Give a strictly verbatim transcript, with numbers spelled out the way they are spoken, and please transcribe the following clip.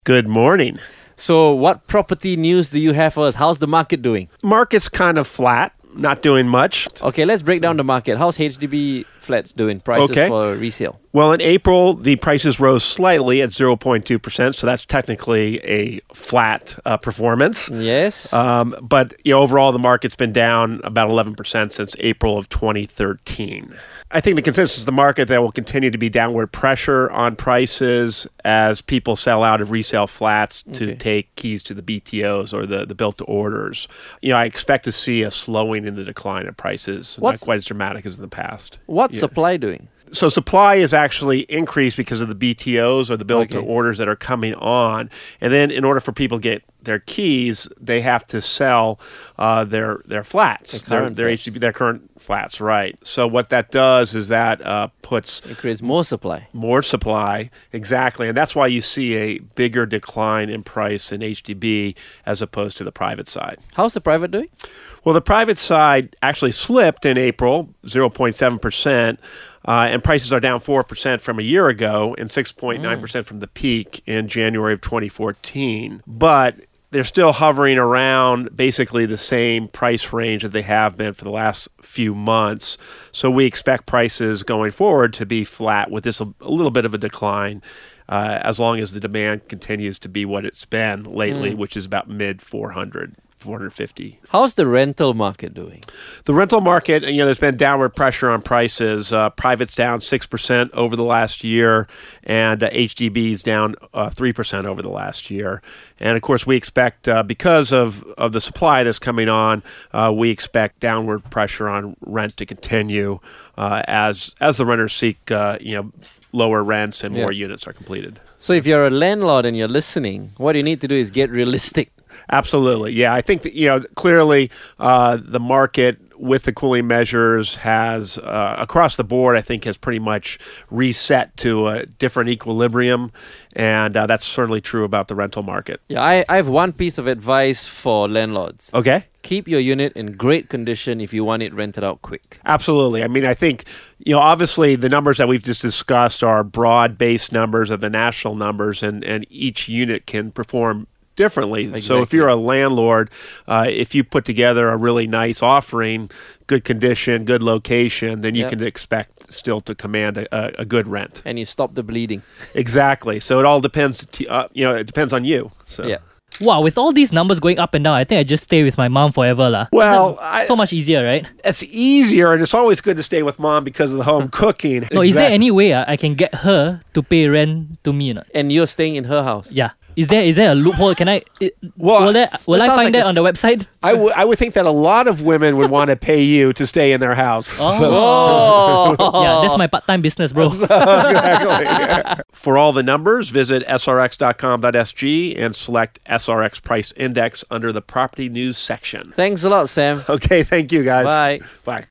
Good morning. So what property news do you have for us? How's the market doing? Market's kind of flat, not doing much. Okay, let's break down the market. How's H D B flats doing? Prices Okay. for resale? Well, in April, the prices rose slightly at zero point two percent, so that's technically a flat uh, performance. Yes. Um, but you know, overall, the market's been down about eleven percent since April of twenty thirteen. I think the consensus of the market that will continue to be downward pressure on prices as people sell out of resale flats to Okay. take keys to the B T Os or the, the built-to-orders. You know, I expect to see a slowing in the decline of prices, What's- not quite as dramatic as in the past. What's Yeah. supply doing? So supply is actually increased because of the B T Os or the built to Okay. orders that are coming on. And then in order for people to get their keys, they have to sell uh, their their flats, Their their, current their flats. H D B, their current flats, right. So what that does is that uh, puts It creates more supply. more supply, exactly. And that's why you see a bigger decline in price in H D B as opposed to the private side. How's the private doing? Well, the private side actually slipped in April, zero point seven percent, uh, and prices are down four percent from a year ago and six point nine percent from the peak in January of twenty fourteen. But they're still hovering around basically the same price range that they have been for the last few months. So we expect prices going forward to be flat with this a, a little bit of a decline uh, as long as the demand continues to be what it's been lately, which is about mid four hundred. four fifty. How's the rental market doing? The rental market, you know, there's been downward pressure on prices. Uh, private's down six percent over the last year, and uh, H D B's down uh, three percent over the last year. And, of course, we expect, uh, because of, of the supply that's coming on, uh, we expect downward pressure on rent to continue uh, as as the renters seek, uh, you know, lower rents and more Yeah. units are completed. So if you're a landlord and you're listening, what you need to do is get realistic. Absolutely. Yeah. I think that, you know, clearly uh, the market with the cooling measures has, uh, across the board, I think has pretty much reset to a different equilibrium. And uh, that's certainly true about the rental market. Yeah, I, I have one piece of advice for landlords. Okay. Keep your unit in great condition if you want it rented out quick. Absolutely. I mean, I think, you know, obviously the numbers that we've just discussed are broad-based numbers of the national numbers, and, and each unit can perform differently. So if Exactly. you're a landlord, uh, if you put together a really nice offering, good condition, good location, then you Yep. can expect still to command a, a, a good rent. And you stop the bleeding. Exactly. So it all depends. T- uh, you know, it depends on you. So. Yeah. Wow, with all these numbers going up and down, I think I just stay with my mom forever lah. Well, I, So much easier, right? it's easier, and it's always good to stay with mom because of the home cooking. No, is there Exactly. any way uh, I can get her to pay rent to me or not? And you're staying in her house. Yeah. Is there is there a loophole? Can I? It, Well, will that, will that I sounds find like that a on the website? I, w- I would think that a lot of women would want to pay you to stay in their house. Oh. So- Oh. Yeah, that's my part-time business, bro. Exactly. For all the numbers, visit S R X dot com dot S G and select S R X Price Index under the Property News section. Thanks a lot, Sam. Okay, thank you, guys. Bye. Bye.